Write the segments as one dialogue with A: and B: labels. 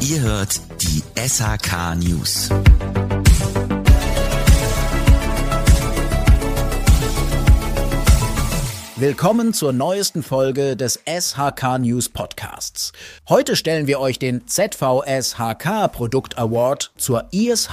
A: Ihr hört die SHK News.
B: Willkommen zur neuesten Folge des SHK News Podcasts. Heute stellen wir euch den ZVS-HK Produkt Award zur ISH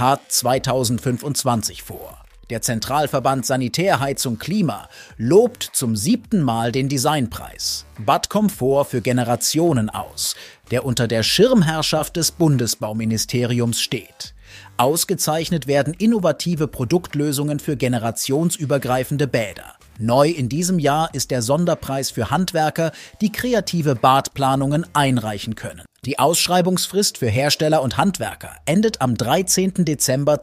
B: 2025 vor. Der Zentralverband Sanitär, Heizung, Klima lobt zum 7. Mal den Designpreis Bad Komfort für Generationen aus, der unter der Schirmherrschaft des Bundesbauministeriums steht. Ausgezeichnet werden innovative Produktlösungen für generationsübergreifende Bäder. Neu in diesem Jahr ist der Sonderpreis für Handwerker, die kreative Badplanungen einreichen können. Die Ausschreibungsfrist für Hersteller und Handwerker endet am 13. Dezember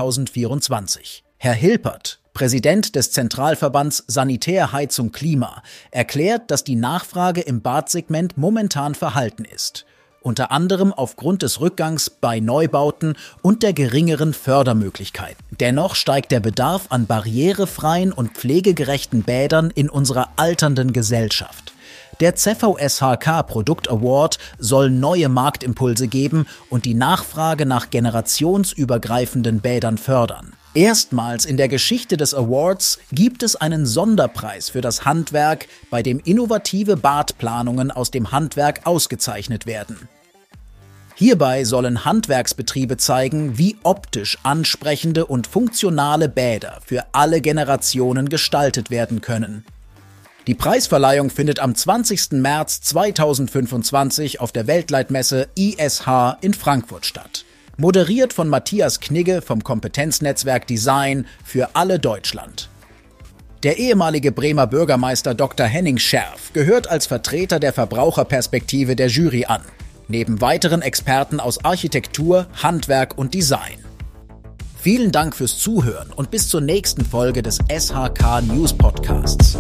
B: 2024. Herr Hilpert, Präsident des Zentralverbands Sanitär, Heizung, Klima, erklärt, dass die Nachfrage im Badsegment momentan verhalten ist. Unter anderem aufgrund des Rückgangs bei Neubauten und der geringeren Fördermöglichkeiten. Dennoch steigt der Bedarf an barrierefreien und pflegegerechten Bädern in unserer alternden Gesellschaft. Der ZVS-HK Produkt Award soll neue Marktimpulse geben und die Nachfrage nach generationsübergreifenden Bädern fördern. Erstmals in der Geschichte des Awards gibt es einen Sonderpreis für das Handwerk, bei dem innovative Badplanungen aus dem Handwerk ausgezeichnet werden. Hierbei sollen Handwerksbetriebe zeigen, wie optisch ansprechende und funktionale Bäder für alle Generationen gestaltet werden können. Die Preisverleihung findet am 20. März 2025 auf der Weltleitmesse ISH in Frankfurt statt. Moderiert von Matthias Knigge vom Kompetenznetzwerk Design für alle Deutschland. Der ehemalige Bremer Bürgermeister Dr. Henning Scherf gehört als Vertreter der Verbraucherperspektive der Jury an, neben weiteren Experten aus Architektur, Handwerk und Design. Vielen Dank fürs Zuhören und bis zur nächsten Folge des SHK News Podcasts.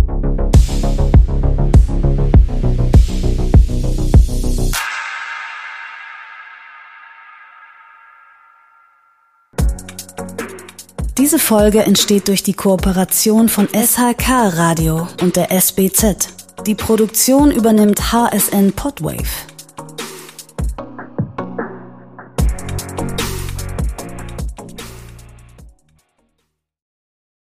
C: Diese Folge entsteht durch die Kooperation von SHK Radio und der SBZ. Die Produktion übernimmt HSN Podwave.